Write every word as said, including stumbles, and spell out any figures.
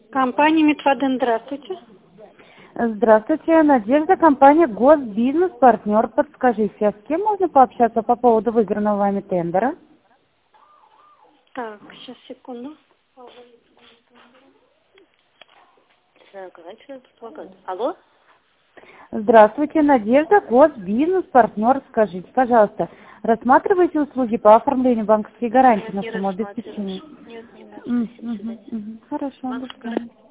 Компания Метваден, здравствуйте. Здравствуйте, Надежда, компания Госбизнес, партнер. Подскажите, а с кем можно пообщаться по поводу выигранного вами тендера? Так, сейчас, секунду. Алло? Здравствуйте, Надежда, Госбизнес, партнер. Скажите, пожалуйста, рассматриваете услуги по оформлению банковской гарантии Нет, на не сумму рассматриваю. обеспечения? Нет, не надо. М, Спасибо, мгм, свидания. мгм. Хорошо, до Банковская свидания.